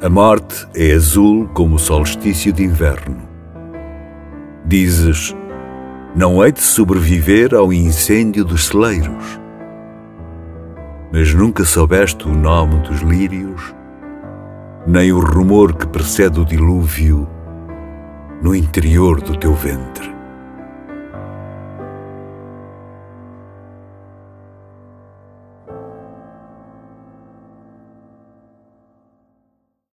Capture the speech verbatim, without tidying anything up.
A morte é azul como o solstício de inverno. Dizes, não hei de sobreviver ao incêndio dos celeiros. Mas nunca soubeste o nome dos lírios, nem o rumor que precede o dilúvio no interior do teu ventre.